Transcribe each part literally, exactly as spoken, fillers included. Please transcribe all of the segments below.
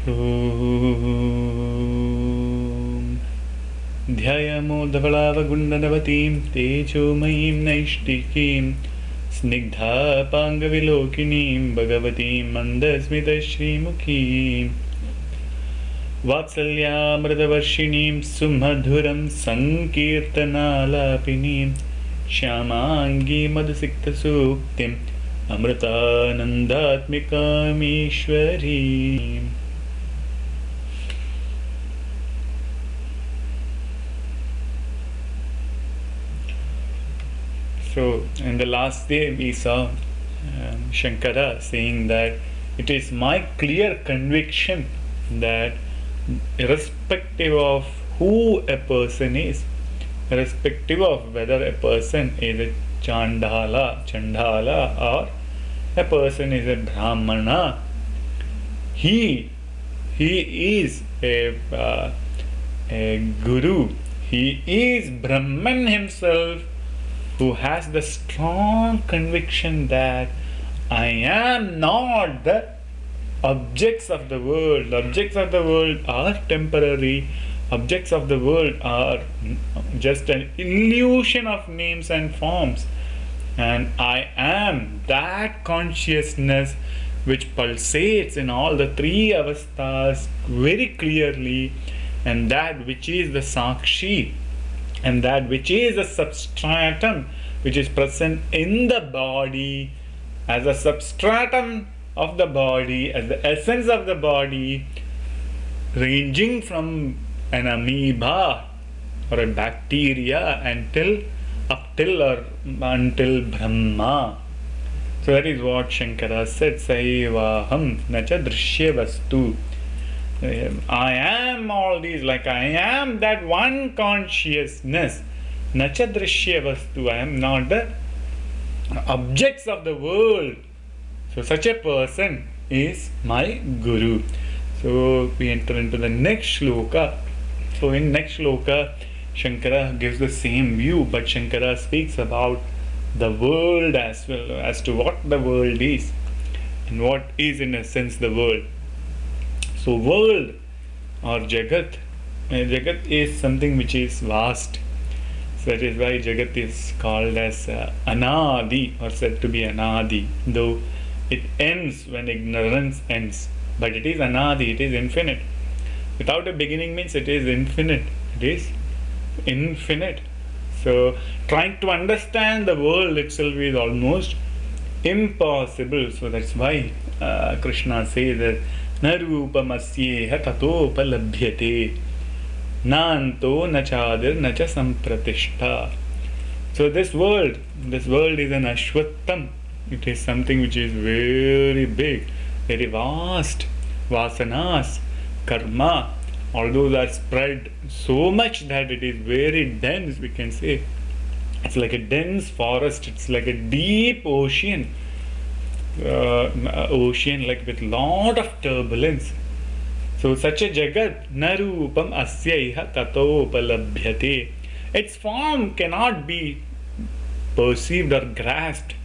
Om ध्यायामो धवलावगुण्डनवतीं तेजोमयीं नैष्टिकीं स्निग्धापाङ्गविलोकिनीं भगवतीं मन्दस्मितश्रीमुखीं वात्सल्यामृतवर्षिणीं सुमधुरं सङ्कीर्तनालापिनीं श्यामाङ्गी मधुसिक्तसूक्तिम् अमृतानन्दात्मिकामीश्वरीम्. So, in the last day we saw um, Shankara saying that it is my clear conviction that irrespective of who a person is, irrespective of whether a person is a Chandala, Chandala or a person is a Brahmana, he, he is a, uh, a Guru, he is Brahman himself, who has the strong conviction that I am not the objects of the world. The objects of the world are temporary. Objects of the world are just an illusion of names and forms. And I am that consciousness which pulsates in all the three avasthas very clearly, and that which is the Sakshi, and that which is a substratum which is present in the body as a substratum of the body, as the essence of the body, ranging from an amoeba or a bacteria until up till or until Brahma. So that is what Shankara said, Saivaham nacha drishya vastu. I am all these, like I am that one consciousness. Nacha drishya vastu. I am not the objects of the world. So such a person is my Guru. So we enter into the next shloka. So in next shloka, Shankara gives the same view, but Shankara speaks about the world as well, as to what the world is and what is in a sense the world. So world or Jagat, uh, Jagat is something which is vast. So that is why Jagat is called as uh, Anadi, or said to be Anadi, though it ends when ignorance ends. But it is Anadi, it is infinite. Without a beginning means it is infinite. It is infinite. So trying to understand the world itself is almost impossible. So that's why uh, Krishna says that Narupamasyeha tatopalabhyate nanto nachadir nacha sampratishta. So this world, this world is an ashwattham. It is something which is very big, very vast. Vasanas, karma, all those are spread so much that it is very dense, we can say. It's like a dense forest, it's like a deep ocean. Uh, ocean like with lot of turbulence. So such a Jagat, narupam asyaiha tato upalabhyate. Its form cannot be perceived or grasped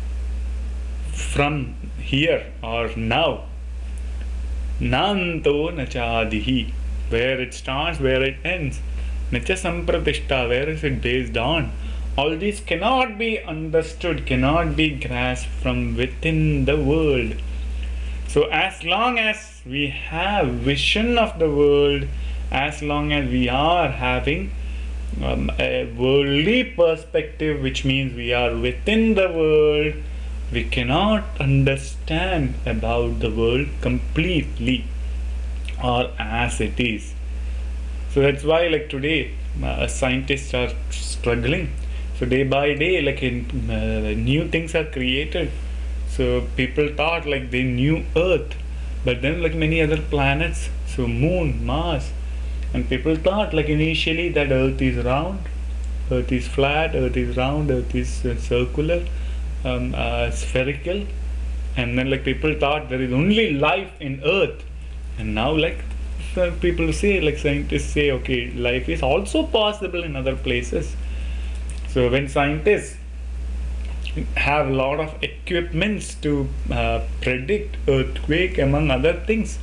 from here or now. Nanto nachadihi, where it starts, where it ends. Nacha sampratishta, where is it based on? All these cannot be understood, cannot be grasped from within the world. So as long as we have vision of the world, as long as we are having um, a worldly perspective, which means we are within the world, we cannot understand about the world completely or as it is. So that's why, like today, uh, scientists are struggling. So day by day, like in, uh, new things are created. So people thought like they knew Earth, but then like many other planets, so Moon, Mars, and people thought like initially that Earth is round, Earth is flat, Earth is round, Earth is uh, circular, um, uh, spherical, and then like people thought there is only life in Earth, and now like so people say, like scientists say, okay, life is also possible in other places. So when scientists have a lot of equipments to uh, predict earthquake among other things,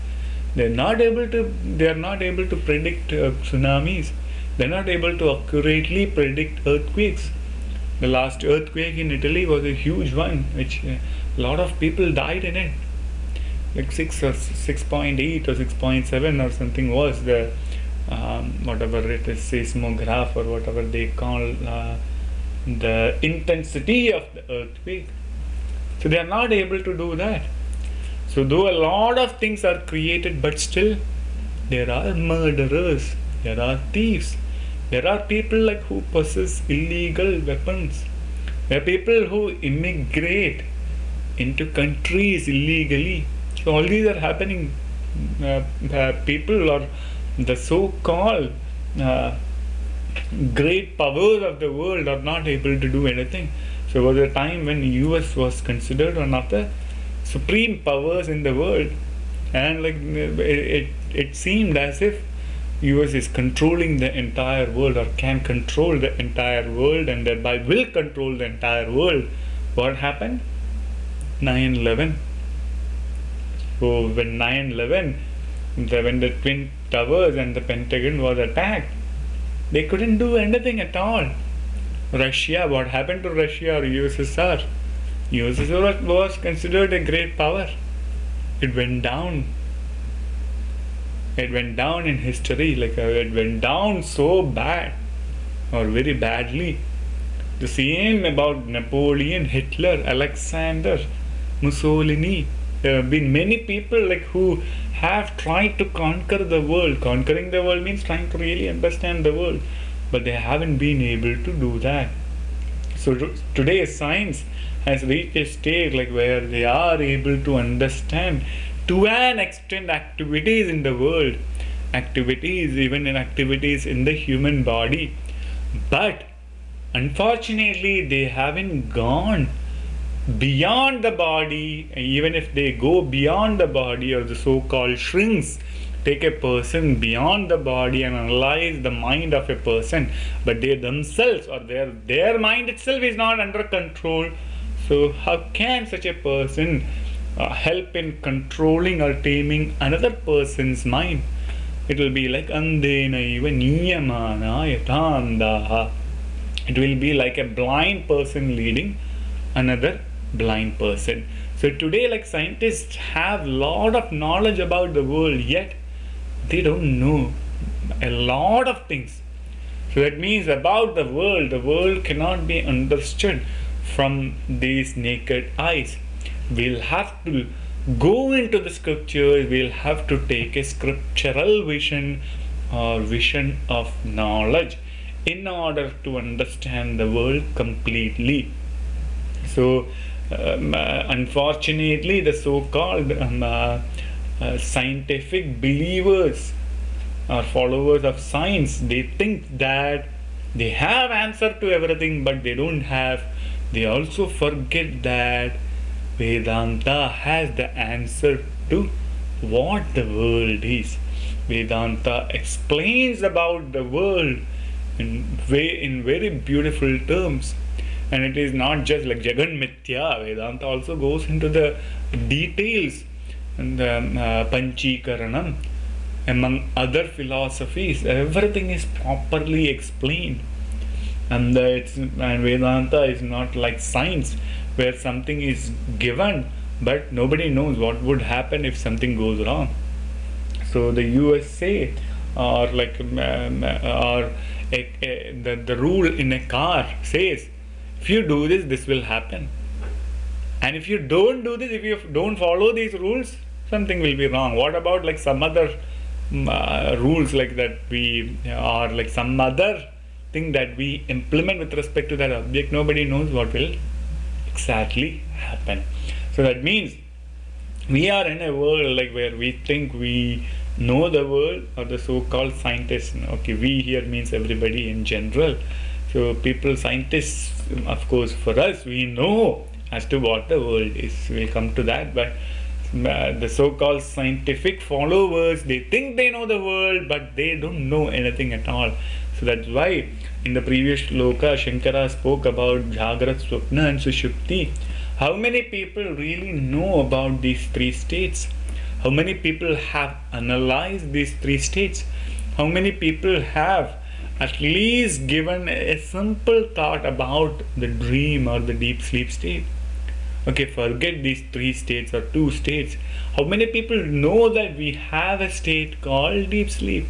They're not able to. They are not able to predict uh, tsunamis. They're not able to accurately predict earthquakes. The last earthquake in Italy was a huge one, which uh, a lot of people died in it. Like six or six point eight or six point seven or something was the um, whatever it is, seismograph or whatever they call uh, the intensity of the earthquake. So they are not able to do that. So though a lot of things are created, but still there are murderers, there are thieves, there are people like who possess illegal weapons, there are people who immigrate into countries illegally. So all these are happening. Uh, uh, people or the so-called uh, great powers of the world are not able to do anything. So there was a time when U S was considered one of the supreme powers in the world, and like it, it, it seemed as if U S is controlling the entire world or can control the entire world and thereby will control the entire world. What happened? nine eleven. So when nine eleven, the, when the Twin Towers and the Pentagon was attacked, they couldn't do anything at all. Russia, what happened to Russia or U S S R? U S S R was considered a great power. It went down. It went down in history, like uh, it went down so bad or very badly. The same about Napoleon, Hitler, Alexander, Mussolini. There have been many people like who have tried to conquer the world. Conquering the world means trying to really understand the world, but they haven't been able to do that. So today science has reached a stage like where they are able to understand to an extent activities in the world, activities even in activities in the human body, but unfortunately they haven't gone beyond the body. Even if they go beyond the body, or the so-called shrinks take a person beyond the body and analyze the mind of a person, but they themselves or their their mind itself is not under control. So how can such a person uh, help in controlling or taming another person's mind? It will be like andenaiva niyamana yatandaha. It will be like a blind person leading another blind person. So today, like, scientists have lot of knowledge about the world, yet they don't know a lot of things. So that means about the world, the world cannot be understood from these naked eyes. We'll have to go into the scriptures, we'll have to take a scriptural vision or vision of knowledge in order to understand the world completely. So um, uh, unfortunately the so-called um, uh, uh, scientific believers or followers of science, they think that they have answer to everything, but they don't have. They also forget that Vedanta has the answer to what the world is. Vedanta explains about the world in way in very beautiful terms, and it is not just like Jagan Mithya. Vedanta also goes into the details and the um, uh, Panchikaranam, among other philosophies. Everything is properly explained, and uh, it's and Vedanta is not like science where something is given but nobody knows what would happen if something goes wrong. So the U S A or like um, or a, a, the, the rule in a car says, if you do this, this will happen, and if you don't do this, if you don't follow these rules, something will be wrong. What about like some other uh, rules like that we or like some other thing that we implement with respect to that object? Nobody knows what will exactly happen. So that means we are in a world like where we think we know the world, or the so-called scientists. Okay, we here means everybody in general. So people, scientists, of course, for us, we know as to what the world is. We'll come to that, but uh, the so-called scientific followers, they think they know the world, but they don't know anything at all. So that's why in the previous shloka, Shankara spoke about Jagrat, Swapna and Sushupti. How many people really know about these three states? How many people have analyzed these three states? How many people have at least given a simple thought about the dream or the deep sleep state? Okay, forget these three states or two states. How many people know that we have a state called deep sleep?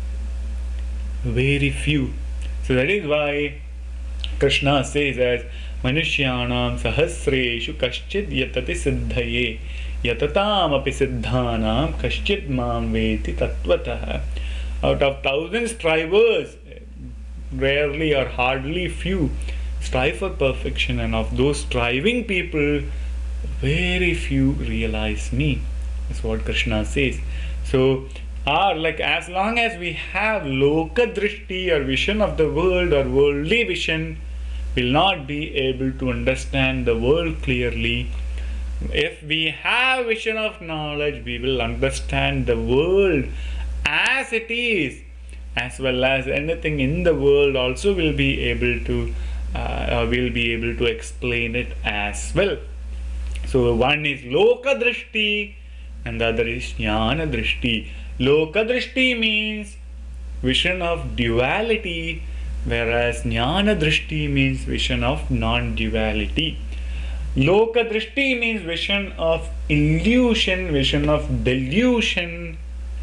Very few. So that is why Krishna says as Manushyanam sahasreshu kaschid yatati siddhaye yatatam api siddhanam kaschid mam veti tatvatah. Out of thousand strivers, rarely or hardly few strive for perfection, and of those striving people, very few realize me. That's what Krishna says. So, or like as long as we have loka drishti or vision of the world or worldly vision, will not be able to understand the world clearly. If we have vision of knowledge, we will understand the world as it is, as well as anything in the world also will be able to uh, will be able to explain it as well. So one is loka drishti and the other is jnana drishti. Loka drishti means vision of duality, whereas jnana drishti means vision of non-duality. Loka drishti means vision of illusion, vision of delusion,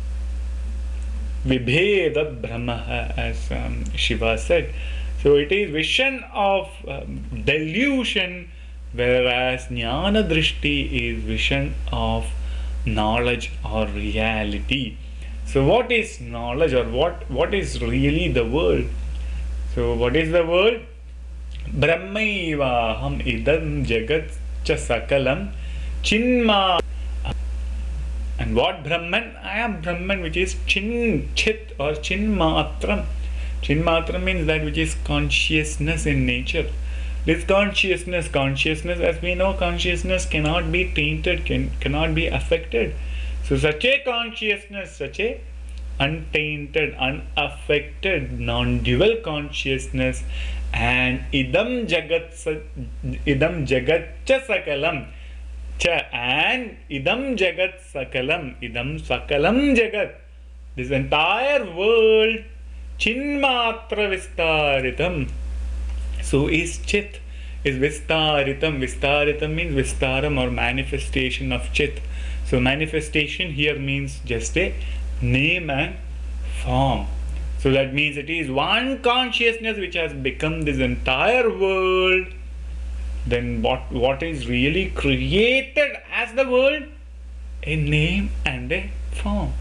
vibheda brahma, as um, Shiva said. So it is vision of um, delusion, whereas jnana drishti is vision of knowledge or reality. So what is knowledge, or what what is really the world? So what is the world? Brahmaivaham idam jagat cha sakalam chinma. And what Brahman? I am Brahman, which is chin chit or chinmatram. Chinmatram means that which is consciousness in nature. This consciousness, consciousness, as we know, consciousness cannot be tainted, can, cannot be affected. So such a consciousness, such a untainted, unaffected, non-dual consciousness, and idam jagat idam jagat cha sakalam cha and idam jagat sakalam idam sakalam jagat, this entire world chinmatra vistaritam. So is chit, is vistaritam. Vistaritam means vistaram or manifestation of chit. So manifestation here means just a name and form. So that means it is one consciousness which has become this entire world. Then what what is really created as the world? A name and a form.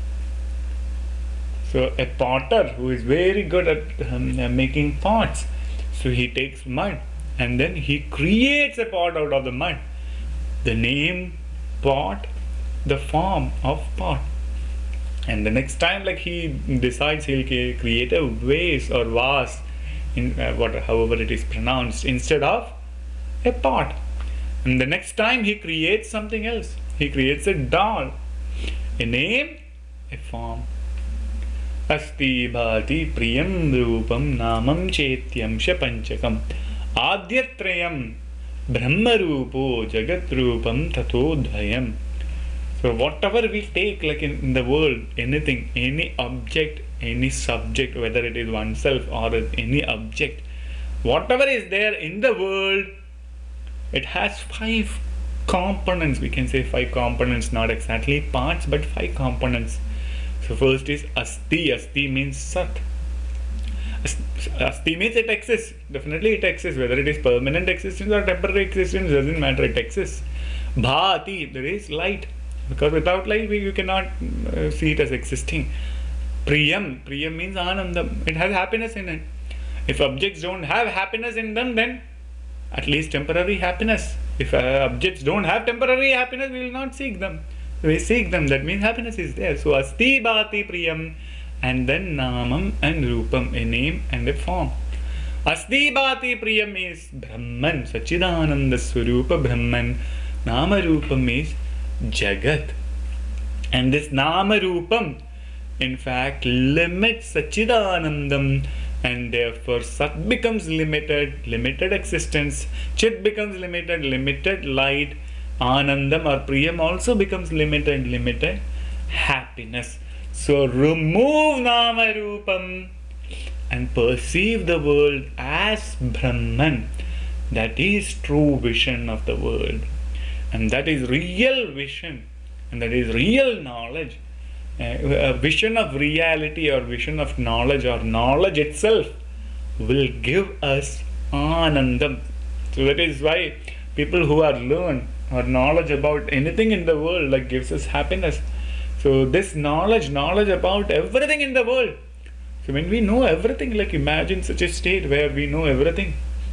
So a potter who is very good at um, making pots, so he takes mud and then he creates a pot out of the mud. The name pot, the form of pot. And the next time, like he decides he'll create a vase or vase, in uh, what, however it is pronounced, instead of a pot. And the next time he creates something else. He creates a doll, a name, a form. Asti bhati priyam rupam namam chetyam shapanchakam adyatrayam brahma rupo jagat rupam tatodhayam. So whatever we take, like in, in the world, anything, any object, any subject, whether it is oneself or any object, whatever is there in the world, it has five components. We can say five components, not exactly parts, but five components. So first is asti. Asti means sat. Asti means it exists. Definitely it exists. Whether it is permanent existence or temporary existence, doesn't matter. It exists. Bhati, there is light. Because without light, we, you cannot uh, see it as existing. Priyam. Priyam means anandam. It has happiness in it. If objects don't have happiness in them, then at least temporary happiness. If uh, objects don't have temporary happiness, we will not seek them. We seek them. That means happiness is there. So asti bhati priyam, and then namam and rupam, a name and a form. Asti bhati priyam is Brahman, Sachidananda Swarupa Brahman. Nama rupam is Jagat. And this Nama Rupam, in fact, limits Sachidanandam, and therefore Sat becomes limited, limited existence. Chit becomes limited, limited light. Anandam or Priyam also becomes limited, limited happiness. So remove nama rupam and perceive the world as Brahman. That is true vision of the world, and that is real vision, and that is real knowledge. Uh, a vision of reality or vision of knowledge or knowledge itself will give us anandam. So that is why people who are learned or knowledge about anything in the world like gives us happiness. So this knowledge, knowledge about everything in the world. So when we know everything, like imagine such a state where we know everything.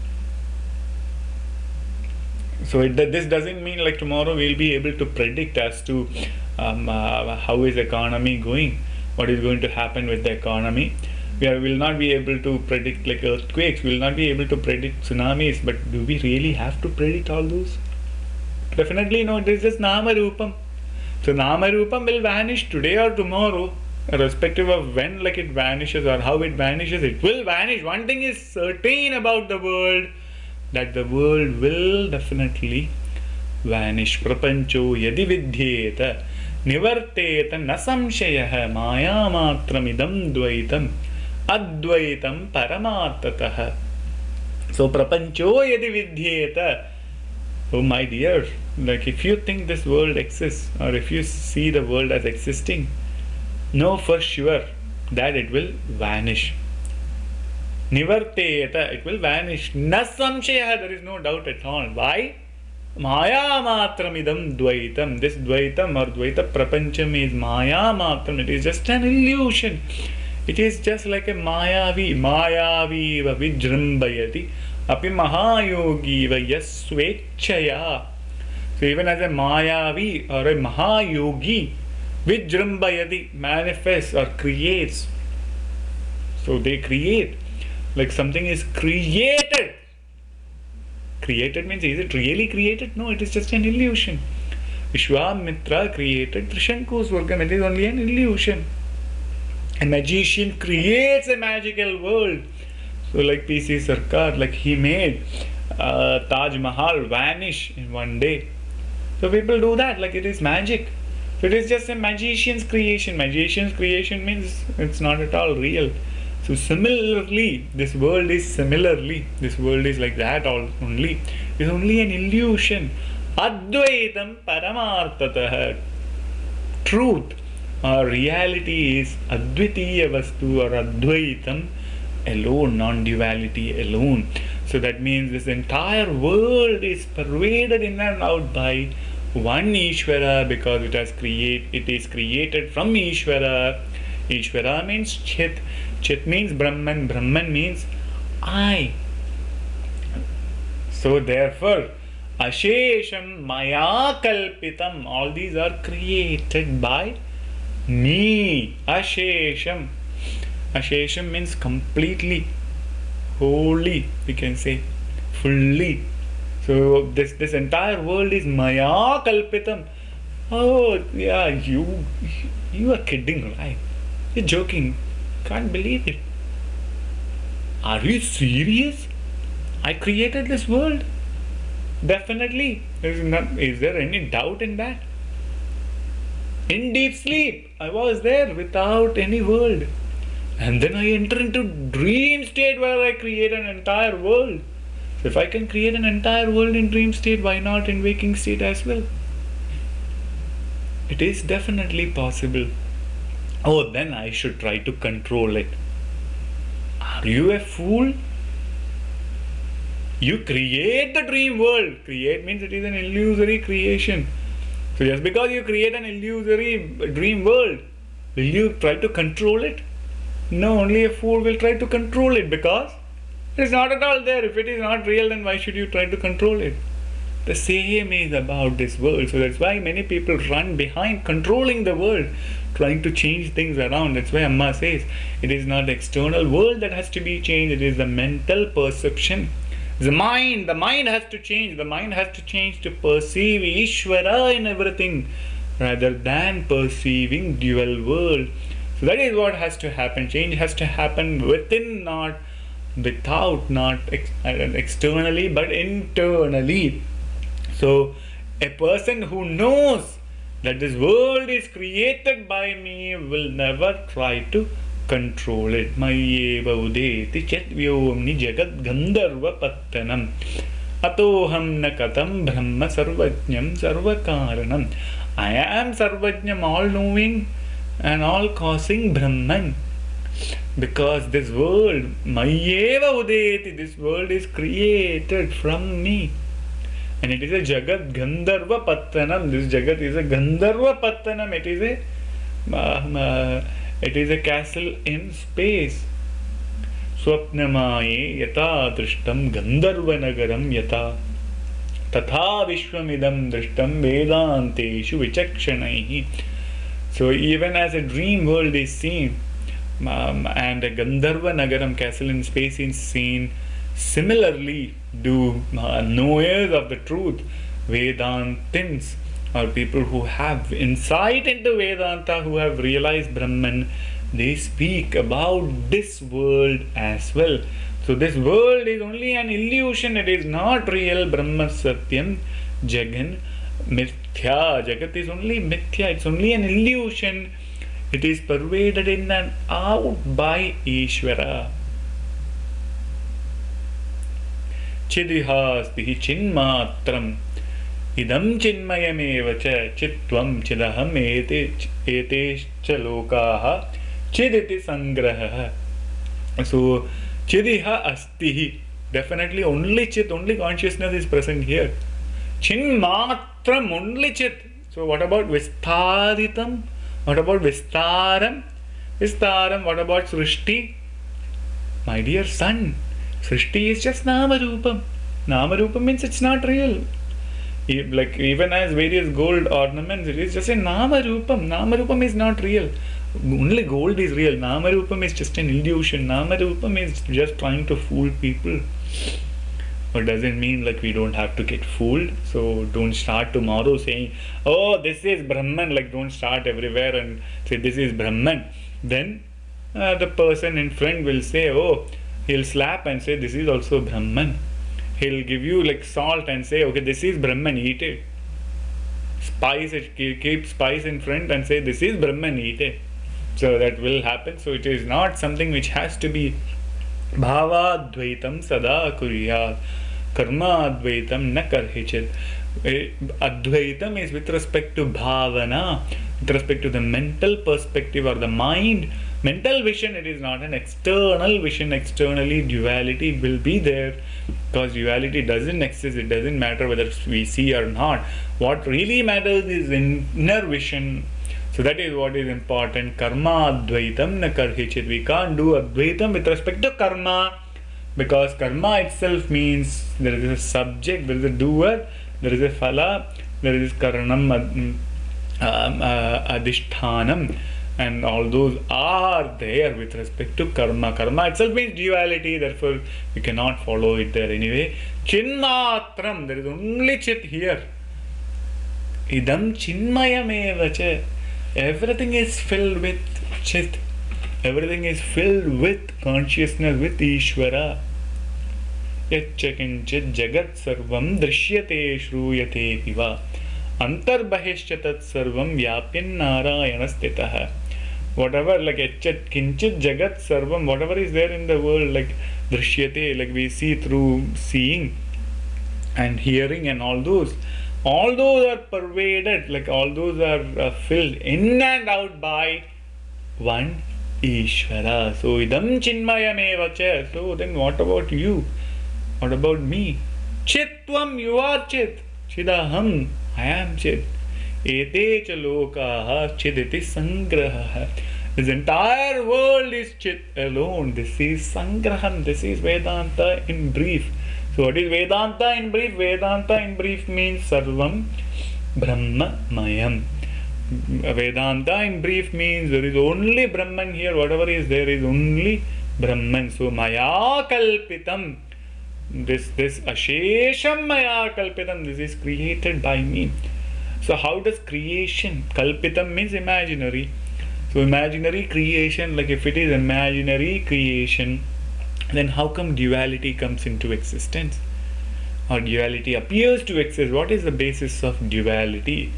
So it, this doesn't mean like tomorrow we'll be able to predict as to um, uh, how is the economy going, what is going to happen with the economy. We are, will not be able to predict like earthquakes, we will not be able to predict tsunamis, but do we really have to predict all those? Definitely no, it is just Nama Rupam. So Nama Rupam will vanish today or tomorrow, irrespective of when like it vanishes or how it vanishes, it will vanish. One thing is certain about the world, that the world will definitely vanish. Prapancho yadi vidyeta nivarteta na samshayah maya matramidam dvaitam advaitam paramartatah. So prapancho yadi vidyeta, oh my dear, like if you think this world exists or if you see the world as existing, know for sure that it will vanish. Nivarteta, it will vanish. Na samshayah, there is no doubt at all. Why? Maya matramidam dvaitam. This dvaitam or dvaita prapancham is maya matram. It is just an illusion. It is just like a mayavi. Mayavi va vijrambayati. Api mahayogi va yasvechaya. So even as a mayavi or a mahayogi, vijrambayati manifests or creates. So they create. Like something is created. Created means, is it really created? No, it is just an illusion. Vishwamitra created Trishanku Swargam. It is only an illusion. A magician creates a magical world. So like P C Sarkar, like he made uh, Taj Mahal vanish in one day. So people do that, like it is magic. So it is just a magician's creation. Magician's creation means it's not at all real. So similarly, this world is similarly, this world is like that all only. It's only an illusion. Advaitam paramartatah. Truth or reality is advitiya vastu or advaitam alone, non-duality alone. So that means this entire world is pervaded in and out by one Ishvara, because it has create it is created from Ishvara. Ishvara means Chit. Chit means Brahman. Brahman means I. So therefore, Ashesham Maya Kalpitam. All these are created by me. Ashesham. Ashesham means completely, wholly, we can say, fully. So this this entire world is Maya Kalpitam. Oh yeah, you you are kidding, right? You're joking. Can't believe it. Are you serious? I created this world. Definitely. Is not is there any doubt in that? In deep sleep, I was there without any world. And then I enter into dream state where I create an entire world. So if I can create an entire world in dream state, why not in waking state as well? It is definitely possible. Oh, then I should try to control it. Are you a fool? You create the dream world. Create means it is an illusory creation. So just because you create an illusory dream world, will you try to control it? No, only a fool will try to control it, because it is not at all there. If it is not real, then why should you try to control it? The same is about this world. So that's why many people run behind controlling the world, trying to change things around. That's why Amma says it is not the external world that has to be changed, it is the mental perception. The mind, the mind has to change. The mind has to change to perceive Ishvara in everything rather than perceiving dual world. So that is what has to happen. Change has to happen within, not without, not ex externally, but internally. So a person who knows that this world is created by me will never try to control it. Mayeva udeti chet vyomni jagat gandharva pattanam atoham na katam brahma sarvajnam sarvakaranam. I am sarvajnam, all knowing and all causing Brahman. Because this world, mayeva udeti, this world is created from me. And it is a Jagat Gandharva Pattanam. This Jagat is a Gandharva Pattanam. It is a uh, uh, it is a castle in space. Swapnamaye yata drishtam Gandharva Nagaram yata tatha vishwamidam drishtam vedanteshu vichakshanaihi. So even as a dream world is seen, um, and a Gandharva Nagaram castle in space is seen, similarly do uh, knowers of the truth, Vedantins, or people who have insight into Vedanta, who have realized Brahman, they speak about this world as well. So this world is only an illusion, it is not real. Brahma Satyam Jagan Mithya. Jagat is only Mithya, it's only an illusion. It is pervaded in and out by Ishvara. Chidihasti chinmatram idam chinmayameva cha chitvam chidaham ete ete cha lokaha chiditi sangraha. So chidiha asti, definitely only chit, only consciousness is present here. Chinmatram, only chit. So what about vistaritam? What about vistaram? Vistaram, what about srishti? My dear son, srishti is just nama rupam. Nama rupam means it's not real. E- like even as various gold ornaments, it is just a nama rupam. Nama rupam is not real. Only gold is real. Nama rupam is just an illusion. Nama rupam is just trying to fool people. But doesn't mean like we don't have to get fooled. So don't start tomorrow saying, oh, this is Brahman. Like don't start everywhere and say this is Brahman. Then uh, the person in front will say, oh, he'll slap and say this is also Brahman. He'll give you like salt and say, okay, this is Brahman, eat it. Spice it, keep spice in front and say this is Brahman, eat it. So that will happen. So it is not something which has to be Bhava Dvaitam Sada Kuriyat. Karma Advaitam na karhichit. Advaitam is with respect to bhavana, with respect to the mental perspective or the mind. Mental vision, it is not an external vision. Externally, duality will be there because duality doesn't exist. It doesn't matter whether we see or not. What really matters is inner vision. So that is what is important. Karma Advaitam na karhichit. We can't do Advaitam with respect to karma. Because karma itself means there is a subject, there is a doer, there is a phala, there is karanam, um, uh, adhishthanam, and all those are there with respect to karma. Karma itself means duality, therefore we cannot follow it there anyway. Chinmatram, there is only chit here. Idam chinmayamevacha. Everything is filled with chit. Everything is filled with consciousness, with Ishvara. Yacchakinchit jagat sarvam drishyate shruyate piva antarbahishya tat sarvam vyapyan narayana stitaha. Whatever, like yachat kinchit jagat sarvam, whatever is there in the world, like drishyate, like we see through seeing and hearing and all those, all those are pervaded, like all those are uh, filled in and out by one Ishvara. So idam chinmayameva cha. So then what about you? What about me? Chitvam, you are chit. Chidaham, I am chit. Ete cha lokaha chiditi sangraha. This entire world is chit alone. This is sangraham. This is Vedanta in brief. So what is Vedanta in brief? Vedanta in brief means sarvam brahma mayam. Vedanta in brief means there is only Brahman here. Whatever is there is only Brahman. So maya kalpitam. This this ashesham maya kalpitam. This is created by me. So how does creation? Kalpitam means imaginary. So imaginary creation, like if it is imaginary creation, then how come duality comes into existence? Or duality appears to exist? What is the basis of duality? So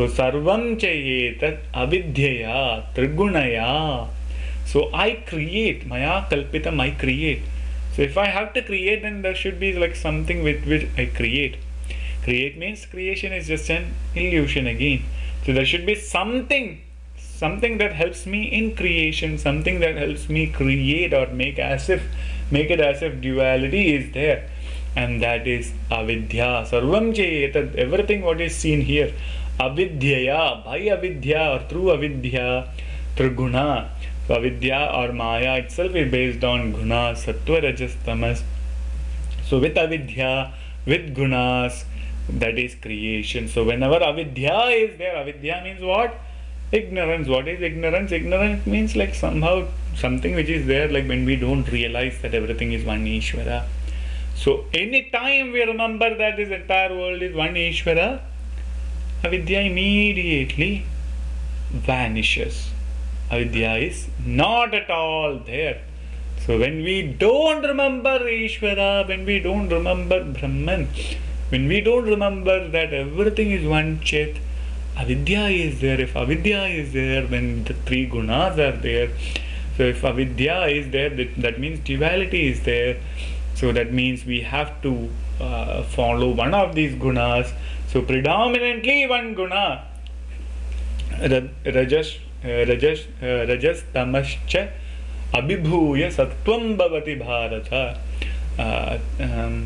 So sarvam chayetat avidyaya trigunaya. So I create, maya kalpitam, I create. So if I have to create, then there should be like something with which I create. Create means creation is just an illusion again. So there should be something, something that helps me in creation, something that helps me create or make as if, make it as if duality is there. And that is avidya. Sarvam chayetat, everything what is seen here. Avidyaya, by avidya or through avidya, triguna. So avidya or maya itself is based on guna, sattva, rajas, tamas. So with avidya, with gunas, that is creation. So whenever avidya is there, avidya means what? Ignorance. What is ignorance? Ignorance means like somehow something which is there, like when we don't realize that everything is one Ishvara. So anytime we remember that this entire world is one Ishvara, avidya immediately vanishes. Avidya is not at all there. So when we don't remember Ishvara, when we don't remember Brahman, when we don't remember that everything is one Chit, avidya is there. If avidya is there, then the three gunas are there. So if avidya is there, that, that means duality is there. So that means we have to uh, follow one of these gunas. So predominantly one guna, rajas, uh, rajas, uh, rajas tamascha abhibhuya sattvam bhavati bharata. Uh, um,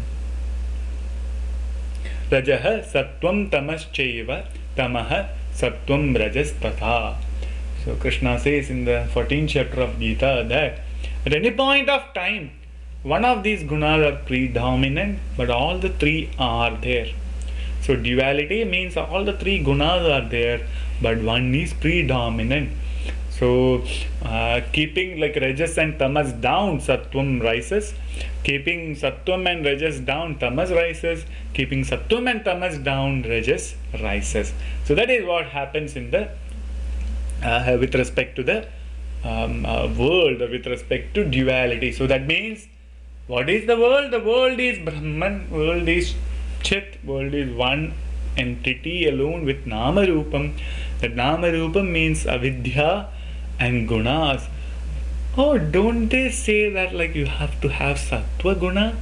Rajah sattvam tamaschaiva tamaha sattvam rajas tatha. So Krishna says in the fourteenth chapter of Gita that at any point of time, one of these gunas are predominant, but all the three are there. So duality means all the three gunas are there, but one is predominant. So uh, keeping like rajas and tamas down, sattvam rises. Keeping sattvam and rajas down, tamas rises. Keeping sattvam and tamas down, rajas rises. So that is what happens in the uh, with respect to the um, uh, world, or with respect to duality. So that means, what is the world? The world is Brahman, world is Chit, world is one entity alone with Nama Rupam. That Nama Rupam means avidya and gunas. Oh, don't they say that like you have to have sattva guna?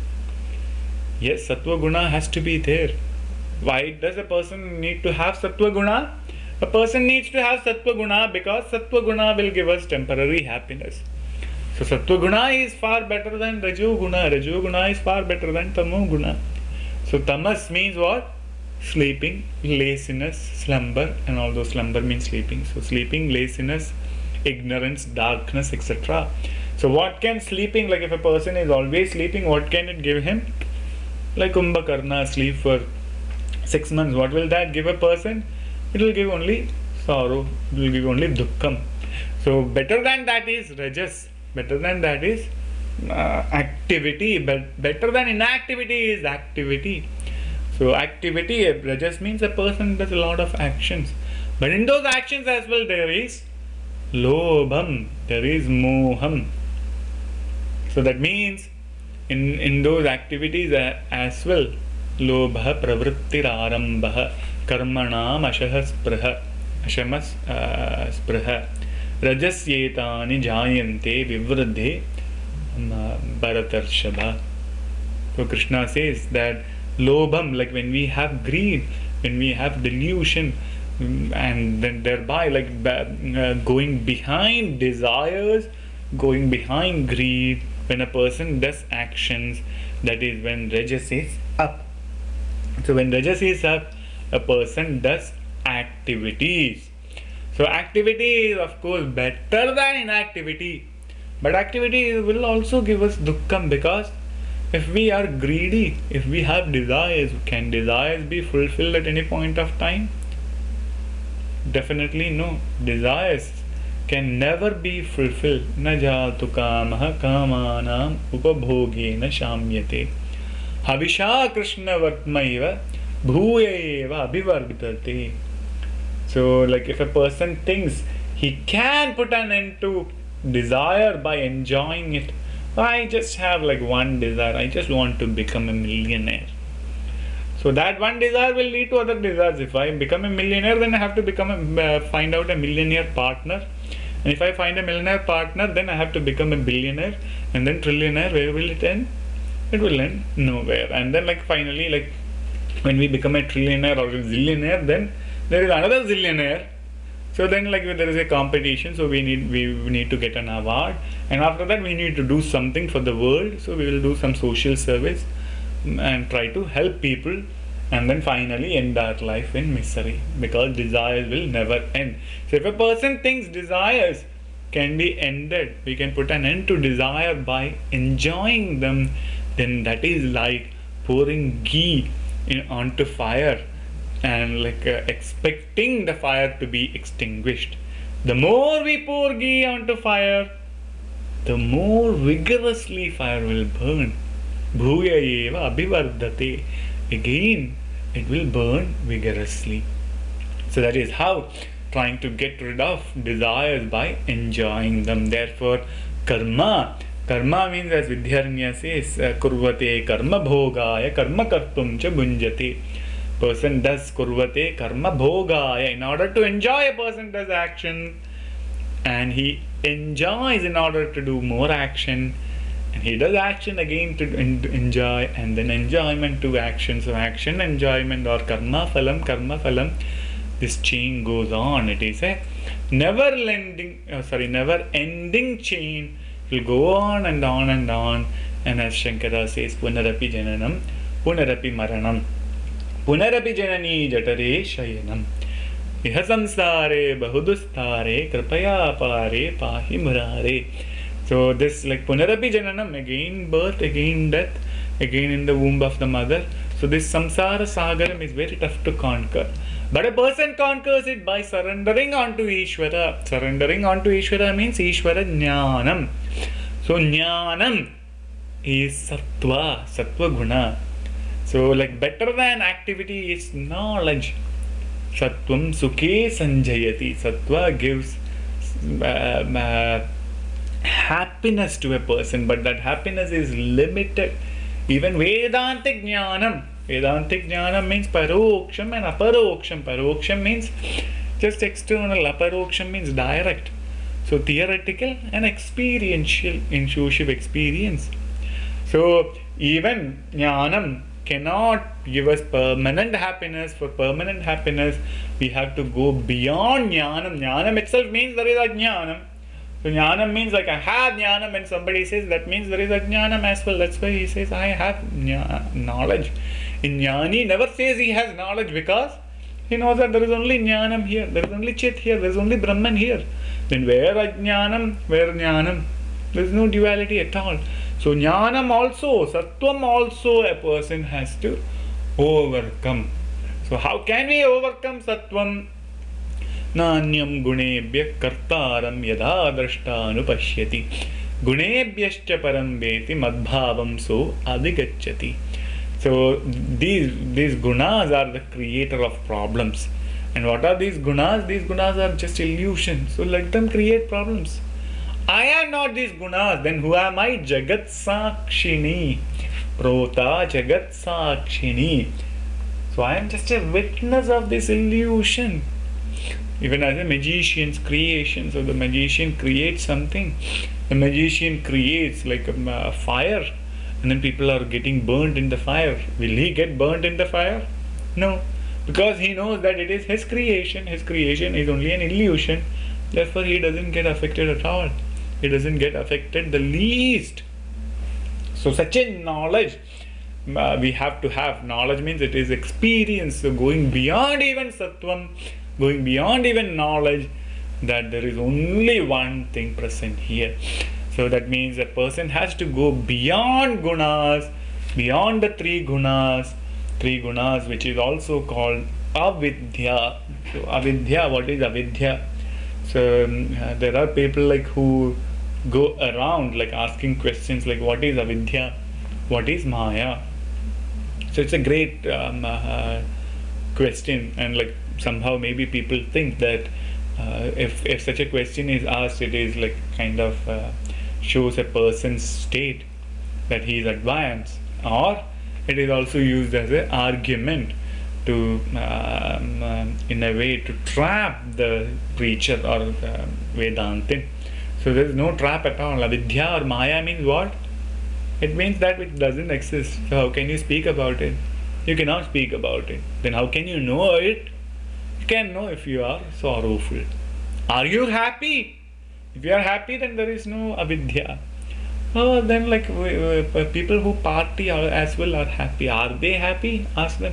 Yes, sattva guna has to be there. Why does a person need to have sattva guna? A person needs to have sattva guna because sattva guna will give us temporary happiness. So sattva guna is far better than rajo guna. Rajo guna is far better than tamo guna. So tamas means what? Sleeping, laziness, slumber, and all those slumber means sleeping. So sleeping, laziness, ignorance, darkness, et cetera. So what can sleeping, like if a person is always sleeping, what can it give him? Like Kumbhakarna, sleep for six months. What will that give a person? It will give only sorrow. It will give only dukkham. So better than that is rajas. Better than that is uh, activity. But better than inactivity is activity. So activity, rajas means a person does a lot of actions. But in those actions as well there is lobham, there is moham. So that means in, in those activities as well, lobha pravrittir arambha karmanam ashaha spraha ashamas uh, spraha rajasyetani jayante vivradhe bharatarshava. So Krishna says that lobham, like when we have greed, when we have delusion, and then thereby like uh, going behind desires, going behind greed, when a person does actions, that is when rajas is up. So when rajas is up, a person does activities. So activity is of course better than inactivity, but activity will also give us dukkham, because if we are greedy, if we have desires, can desires be fulfilled at any point of time? Definitely no. Desires can never be fulfilled. Na jatu kamaha kamanam upabhogena shamyate havisha krishna vartmaiva bhuyeva abhivardate. So like if a person thinks he can put an end to desire by enjoying it, I just have like one desire, I just want to become a millionaire. So that one desire will lead to other desires. If I become a millionaire, then I have to become a, uh, find out a millionaire partner. And if I find a millionaire partner, then I have to become a billionaire. And then trillionaire, where will it end? It will end nowhere. And then like finally, like when we become a trillionaire or a zillionaire, then there is another zillionaire. So then like there is a competition, so we need we need to get an award, and after that we need to do something for the world. So we will do some social service and try to help people, and then finally end our life in misery, because desires will never end. So if a person thinks desires can be ended, we can put an end to desire by enjoying them, then that is like pouring ghee in onto fire and like uh, expecting the fire to be extinguished. The more we pour ghee onto fire, the more vigorously fire will burn. Bhuya eva abhivardate. Again, it will burn vigorously. So that is how trying to get rid of desires by enjoying them. Therefore, karma. Karma means, as Vidhyaranya says, kurvate karma bhogaya karma kartum cha bhunjate. Person does kurvate karma bhogaya. In order to enjoy, a person does action, and he enjoys in order to do more action, and he does action again to enjoy, and then enjoyment to action. So action, enjoyment, or karma phalam, karma phalam, this chain goes on. It is a never ending, oh, sorry, never ending chain. It will go on and on and on. And as Shankara says, punarapi jananam, punarapi maranam, punarapi janani jatare shayanam, iha samsare bahudustare kripaya pare pahi murare. So this like punarapi jananam, again birth, again death, again in the womb of the mother. So this samsara sagaram is very tough to conquer. But a person conquers it by surrendering onto Ishvara. Surrendering onto Ishvara means Ishvara Jnanam. So Jnanam is Sattva, Sattva Guna. So like better than activity is knowledge. Sattvam Sukhe Sanjayati. Sattva gives uh, uh, happiness to a person, but that happiness is limited. Even Vedantic Jnanam. Vedantic Jnana means Paroksham and Aparoksham. Paroksham means just external, Aparoksham means direct. So theoretical and experiential, intuitive experience. So even Jnanam cannot give us permanent happiness. For permanent happiness, we have to go beyond Jnanam. Jnanam itself means there is a Jnanam. So Jnanam means like I have Jnanam, and somebody says that means there is a Jnanam as well. That's why he says I have knowledge. In Jnani never says he has knowledge, because he knows that there is only Jnanam here, there is only Chit here, there is only Brahman here. Then where Ajnanam, where Jnanam? There is no duality at all. So Jnanam also, Sattvam also, a person has to overcome. So how can we overcome Sattvam? Nanyam gunebhya kartaram yada drashtanupashyati gunebhyascha param veti madbhavam so adhigacchati. So these these gunas are the creator of problems. And what are these gunas? These gunas are just illusions. So let them create problems. I am not these gunas. Then who am I? Jagat Sakshini. Prota Jagat Sakshini. So I am just a witness of this illusion. Even as a magician's creation. So the magician creates something. The magician creates like a, a fire. And then people are getting burnt in the fire. Will he get burnt in the fire? No. Because he knows that it is his creation. His creation is only an illusion. Therefore he doesn't get affected at all. He doesn't get affected the least. So such a knowledge uh, we have to have. Knowledge means it is experience. So going beyond even Sattvam, going beyond even knowledge, that there is only one thing present here. So that means a person has to go beyond gunas, beyond the three gunas, three gunas which is also called avidya. So avidya, what is avidya? So um, uh, there are people like who go around like asking questions like what is avidya, what is maya? So it's a great um, uh, question, and like somehow maybe people think that uh, if, if such a question is asked, it is like kind of uh, shows a person's state, that he is advanced, or it is also used as an argument to, um, um, in a way, to trap the preacher or uh, Vedantin. So there is no trap at all. Avidya or Maya means what? It means that which doesn't exist. So how can you speak about it? You cannot speak about it. Then how can you know it? You can know if you are sorrowful. Are you happy? If you are happy, then there is no avidya. Oh, then like we, we, people who party are, as well are happy. Are they happy? Ask them.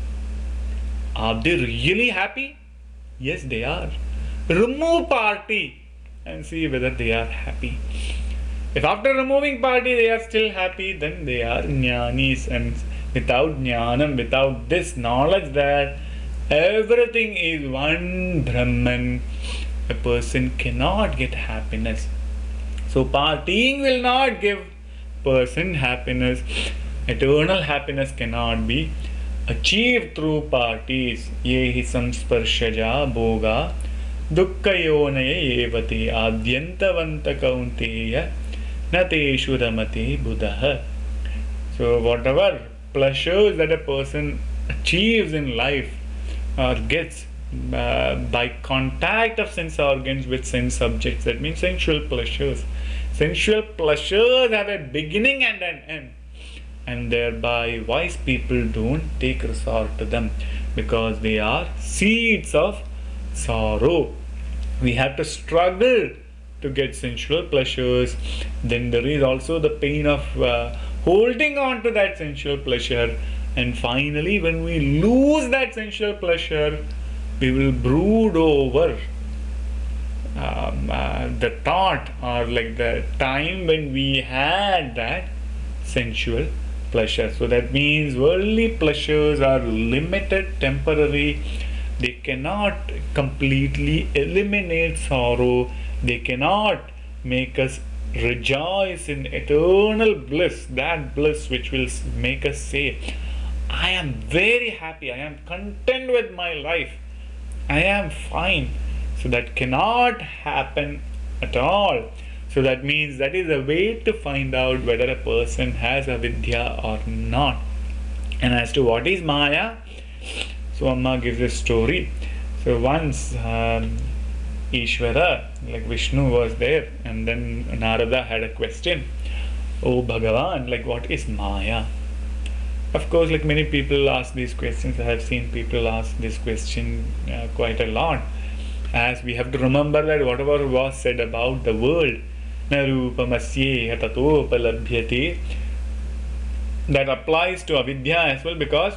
Are they really happy? Yes, they are. Remove party and see whether they are happy. If after removing party they are still happy, then they are jnanis. And without jnanam, without this knowledge that everything is one Brahman, a person cannot get happiness. So partying will not give person happiness. Eternal happiness cannot be achieved through parties. Yehi samsparshaja bhoga dukkayonaya evati adyantavanta kaunteya nateshu ramati buddha. So whatever pleasures that a person achieves in life or gets uh, by contact of sense organs with sense subjects, that means sensual pleasures. Sensual pleasures have a beginning and an end, and thereby wise people don't take resort to them because they are seeds of sorrow. We have to struggle to get sensual pleasures. Then there is also the pain of uh, holding on to that sensual pleasure, and finally when we lose that sensual pleasure, we will brood over um, uh, the thought or like the time when we had that sensual pleasure. So that means worldly pleasures are limited, temporary. They cannot completely eliminate sorrow. They cannot make us rejoice in eternal bliss, that bliss which will make us say, I am very happy, I am content with my life, I am fine. So that cannot happen at all. So that means that is a way to find out whether a person has avidya or not. And as to what is Maya, so Amma gives a story. So once um, Ishvara, like Vishnu was there, and then Narada had a question. Oh Bhagavan, like what is Maya? Of course, like many people ask these questions. I have seen people ask this question uh, quite a lot. As we have to remember that whatever was said about the world, narupamasyeha tatopalabhyate, that applies to avidya as well, because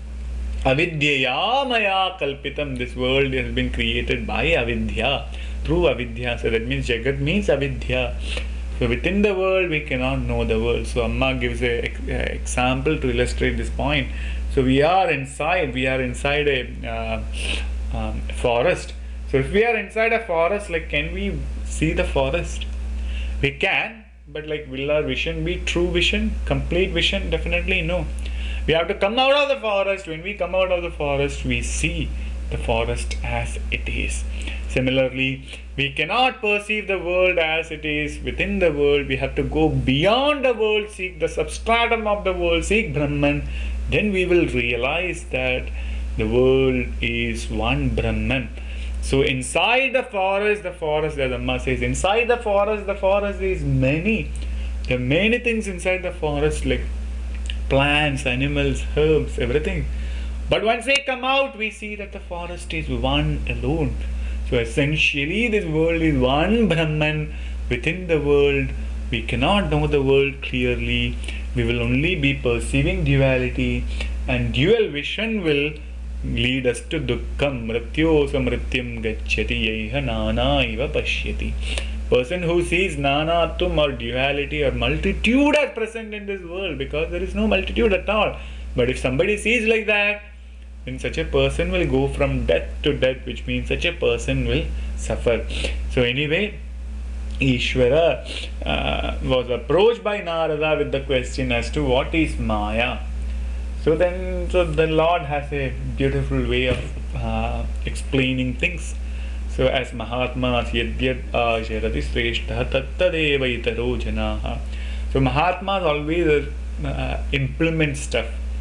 avidyaya maya kalpitam, this world has been created by avidya, through avidya. So that means jagat means avidya. So within the world we cannot know the world. So Amma gives a, a example to illustrate this point. So we are inside, we are inside a uh, um, forest. So if we are inside a forest, like can we see the forest? We can, but like will our vision be true vision, complete vision? Definitely no. We have to come out of the forest. When we come out of the forest, we see the forest as it is. Similarly, we cannot perceive the world as it is within the world. We have to go beyond the world, seek the substratum of the world, seek Brahman. Then we will realize that the world is one Brahman. So inside the forest, the forest, as Amma says, inside the forest, the forest is many. There are many things inside the forest, like plants, animals, herbs, everything. But once we come out, we see that the forest is one alone. So essentially, this world is one Brahman. Within the world, we cannot know the world clearly. We will only be perceiving duality, and dual vision will lead us to dukkham. Mrityo samrityam gacchati yeha nana iva pashyati. Person who sees nanatum or duality or multitude are present in this world, because there is no multitude at all. But if somebody sees like that, then such a person will go from death to death, which means such a person will suffer. So anyway, Ishvara uh, was approached by Narada with the question as to what is Maya. So then, so the Lord has a beautiful way of uh, explaining things. So as Mahatmas yadyad asharati sreshta tattadeva itaro janaha. So Mahatmas always uh, implement stuff.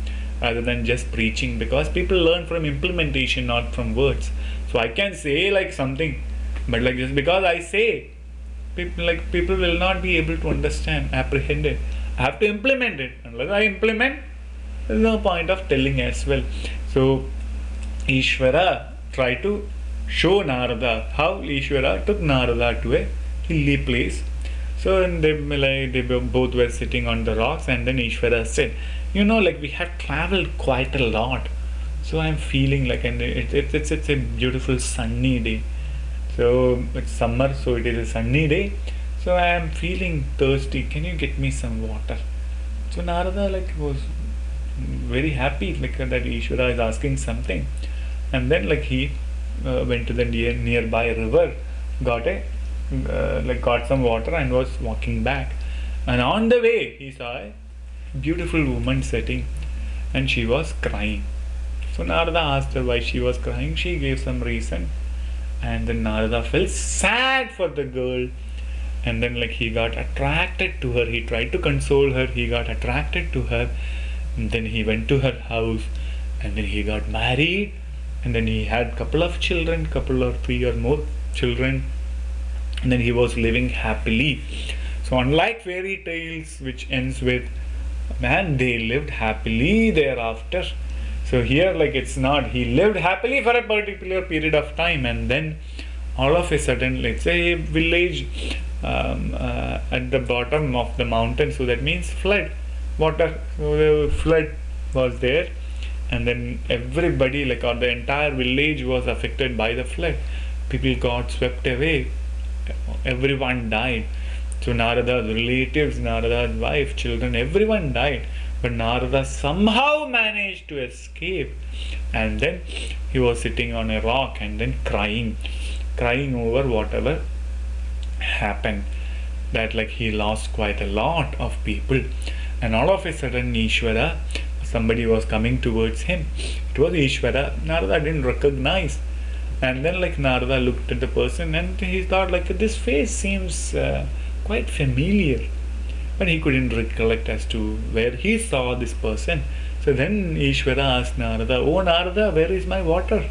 rather than just preaching, because people learn from implementation, not from words. So I can say like something, but like just because I say, people like people will not be able to understand, apprehend it. I have to implement it. Unless I implement, there is no point of telling as well. So Ishvara tried to show Narada how Ishvara took Narada to a hilly place. So and they like they both were sitting on the rocks, and then Ishvara said, you know, like we have traveled quite a lot, so I'm feeling like, and it, it, it's it's a beautiful sunny day. So it's summer, so it is a sunny day. So I am feeling thirsty. Can you get me some water? So Narada like was very happy like that Ishvara is asking something, and then like he uh, went to the near, nearby river, got a uh, like got some water and was walking back. And on the way he saw a beautiful woman sitting, and she was crying. So Narada asked her why she was crying. She gave some reason, and then Narada felt sad for the girl, and then like he got attracted to her. He tried to console her, he got attracted to her, and then he went to her house, and then he got married, and then he had couple of children, couple or three or more children, and then he was living happily. So unlike fairy tales which ends with man, they lived happily thereafter. So here like it's not, he lived happily for a particular period of time, and then all of a sudden, let's say a village um, uh, at the bottom of the mountain, so that means flood water, so the flood was there, and then everybody like or the entire village was affected by the flood. People got swept away, everyone died. So Narada's relatives, Narada's wife, children, everyone died. But Narada somehow managed to escape. And then he was sitting on a rock and then crying, crying over whatever happened. That like he lost quite a lot of people. And all of a sudden Ishvara, somebody was coming towards him. It was Ishvara. Narada didn't recognize. And then like Narada looked at the person and he thought like this face seems uh, quite familiar, but he couldn't recollect as to where he saw this person. So then Ishvara asked Narada, oh Narada, where is my water?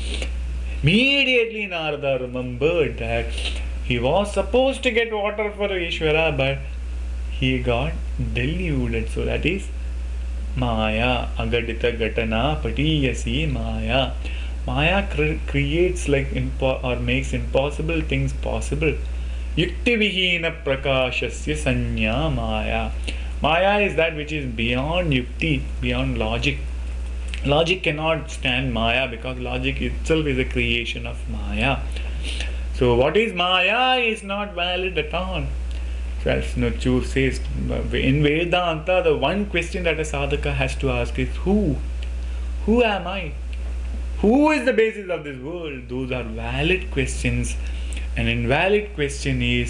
Immediately Narada remembered that he was supposed to get water for Ishvara, but he got deluded. So that is Maya, Agadita Gatana Patiyasi Maya. Maya cre- creates like impo- or makes impossible things possible. Yukti vihina prakashasya sanya Maya. Maya is that which is beyond yukti, beyond logic. Logic cannot stand Maya because logic itself is a creation of Maya. So what is Maya is not valid at all. So as Nuchur says, in Vedanta, the one question that a sadhaka has to ask is who? Who am I? Who is the basis of this world? Those are valid questions. An invalid question is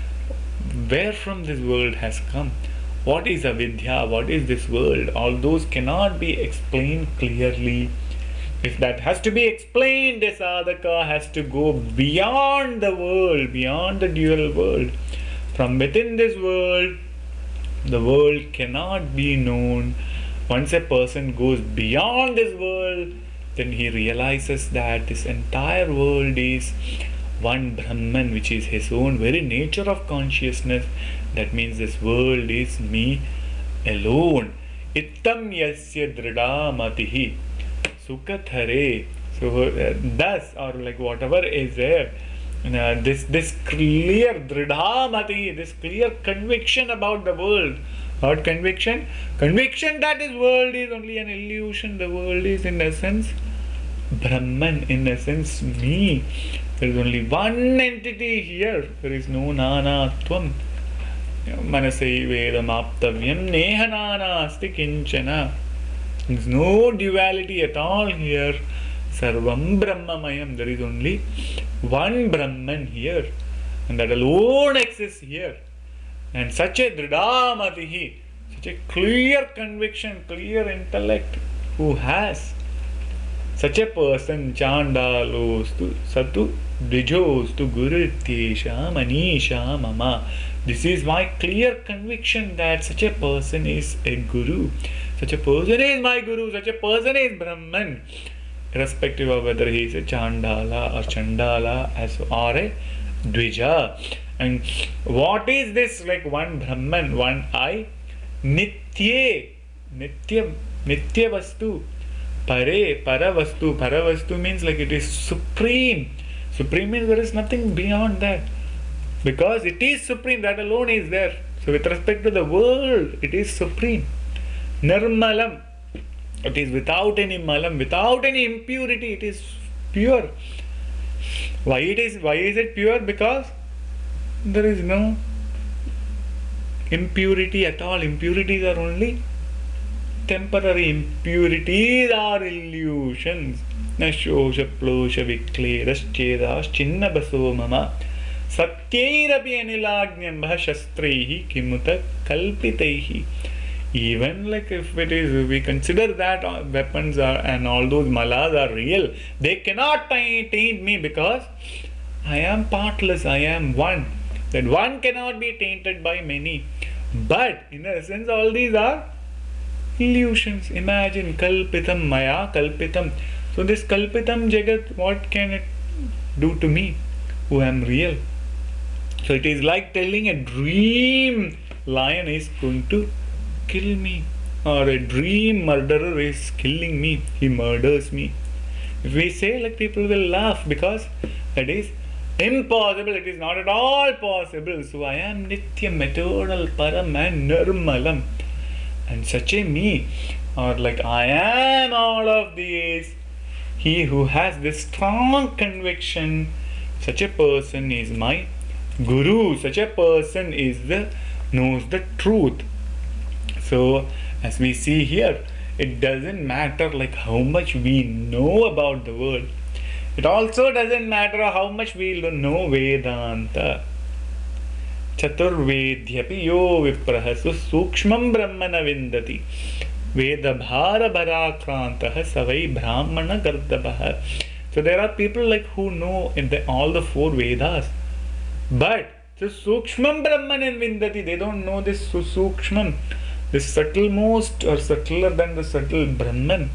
where from this world has come? What is avidya? What is this world? All those cannot be explained clearly. If that has to be explained, the sadhaka has to go beyond the world, beyond the dual world. From within this world, the world cannot be known. Once a person goes beyond this world, then he realizes that this entire world is one Brahman, which is his own very nature of consciousness. That means this world is me alone. Ittam yasya drida matihi sukathare. So uh, thus, or like whatever is there, uh, this this clear drida mati, this clear conviction about the world. What conviction? Conviction that this world is only an illusion. The world is in essence Brahman, in essence me. There is only one entity here. There is no nanatvam. Manasai vedam aptavyam neha nanasti kinchana. There is no duality at all here. Sarvam Brahmamayam. There is only one Brahman here, and that alone exists here. And such a dridamatihi, such a clear conviction, clear intellect, who has such a person, Chandalu Satu Dvijostu Gurutyesha Manisha Mama. This is my clear conviction that such a person is a Guru. Such a person is my Guru. Such a person is Brahman. Irrespective of whether he is a Chandala or Chandala as or a Dvija. And what is this like one Brahman, one I? Nitye. Nitya. Nitya Vastu. Pare. Paravastu. Paravastu means like it is supreme. Supreme means there is nothing beyond that. Because it is supreme, that alone is there. So with respect to the world, it is supreme. Nirmalam. It is without any malam, without any impurity, it is pure. Why it is why is it pure? Because there is no impurity at all. Impurities are only temporary. Impurities are illusions. Nashosha plosha vikledas chedas chinna baso mama satyairapi anilagnyambha shastrehi kimuta kalpitaihi. Even like if it is, we consider that weapons are and all those malas are real, they cannot taint me because I am partless, I am one. That one cannot be tainted by many. But in essence, all these are illusions. Imagine kalpitam maya kalpitam. So this kalpitam jagat, what can it do to me who am real? So it is like telling a dream lion is going to kill me, or a dream murderer is killing me, he murders me. If we say, like, people will laugh because that is impossible, it is not at all possible. So I am Nityam, eternal, Param and Nirmalam. And such a me, or like I am all of these, he who has this strong conviction, such a person is my Guru, such a person is the knows the truth. So as we see here, it doesn't matter like how much we know about the world. It also doesn't matter how much we know Vedanta. Chaturvedhyapi yo viprahasu sukshmam brahmana vindati Veda bhara bharakrantaha savai brahmana gardabha. So there are people like who know in the, all the four Vedas. But the sukshmam brahmana vindati, they don't know this sukshmam. This subtle most or subtler than the subtle Brahman.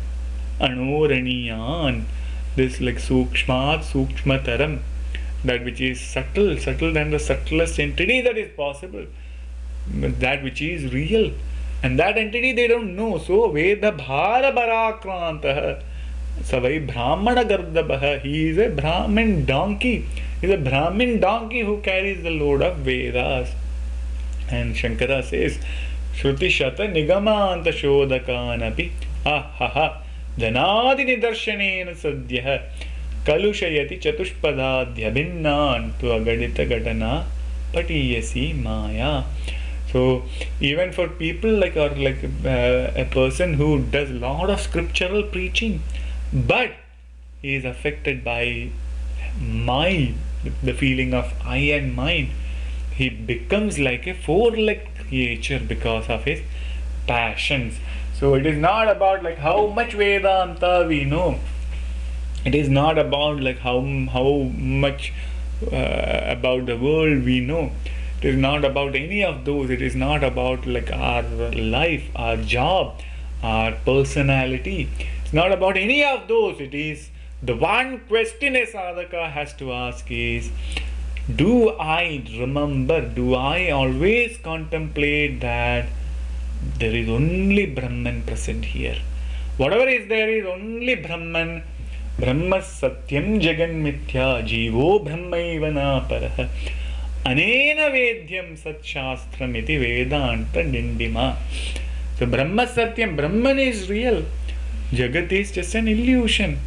Anoraniyan. This like Sukshmat, Sukshmataram. That which is subtle, subtle than the subtlest entity that is possible. That which is real. And that entity they don't know. So Veda Bhara Bharakrantaha Savai Brahmana Gardabaha. He is a Brahmin donkey. He is a Brahmin donkey who carries the load of Vedas. And Shankara says, Shruti Shata Nigamanta Shodakanapi Ahaha Janadi Nidarshanena Sadhyaha Kalushayati Chatushpadadhya Bhinnan Tu Agadita Gatana Patiyasi Maya. So even for people like or like uh, a person who does a lot of scriptural preaching, but he is affected by my the feeling of I and mine, he becomes like a four-legged creature because of his passions. So it is not about like how much Vedanta we know. It is not about like how how much uh, about the world we know. It is not about any of those. It is not about like our life, our job, our personality. It's not about any of those. It is the one question a sadhaka has to ask is, do I remember, do I always contemplate that there is only Brahman present here? Whatever is there is only Brahman. Brahma Satyam Jagan Mithya Jivo Brahmaiva Parah Anena Vedyam Sat Shastram Iti Vedanta Dindima. So Brahma Satyam, Brahman is real. Jagat is just an illusion.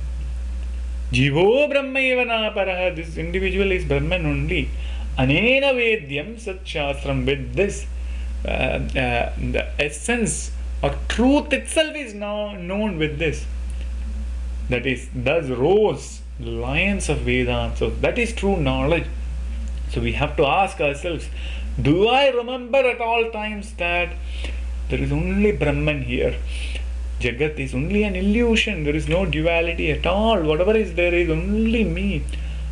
Jivo Brahmaiva Parah, this individual is Brahman only. Anena Vedyam Sat Shastram, with this uh, uh, the essence or truth itself is now known with this. That is, thus rose the lions of Vedanta. So that is true knowledge. So we have to ask ourselves, do I remember at all times that there is only Brahman here? Jagat is only an illusion. There is no duality at all. Whatever is there is only me.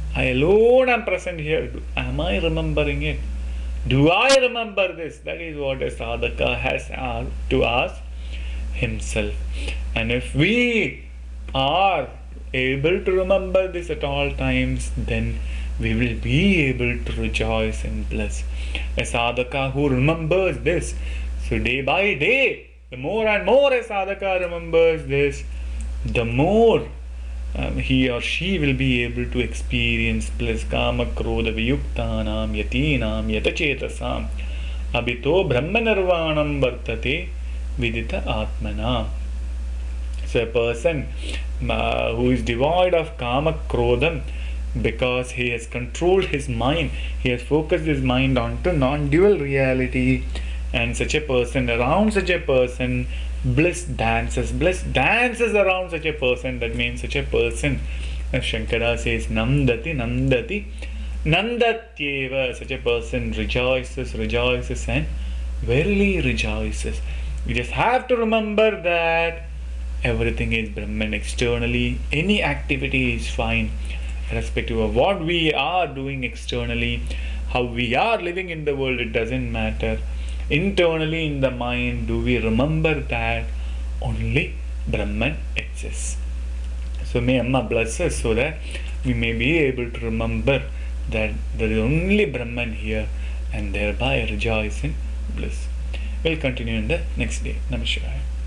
I alone am present here. Do- Am I remembering it? Do I remember this? That is what a sadhaka has asked to ask himself. And if we are able to remember this at all times, then we will be able to rejoice in bliss. A sadhaka who remembers this, so day by day, the more and more a sadhaka remembers this, the more um, he or she will be able to experience bliss. Kama krodha viyuktanam yatinam yatachetasam abhito brahma nirvanam vartate vidita atmana. So a person uh, who is devoid of kama krodham, because he has controlled his mind, he has focused his mind onto non-dual reality, and such a person, around such a person, bliss dances, bliss dances around such a person. That means such a person, as Shankara says, nandati, nandati, nandatyeva. Such a person rejoices, rejoices, and verily rejoices. We just have to remember that everything is Brahman externally. Any activity is fine, irrespective of what we are doing externally, how we are living in the world, it doesn't matter. Internally in the mind, do we remember that only Brahman exists? So may Amma bless us so that we may be able to remember that there is only Brahman here, and thereby rejoice in bliss. We'll continue in the next day. Namaskar.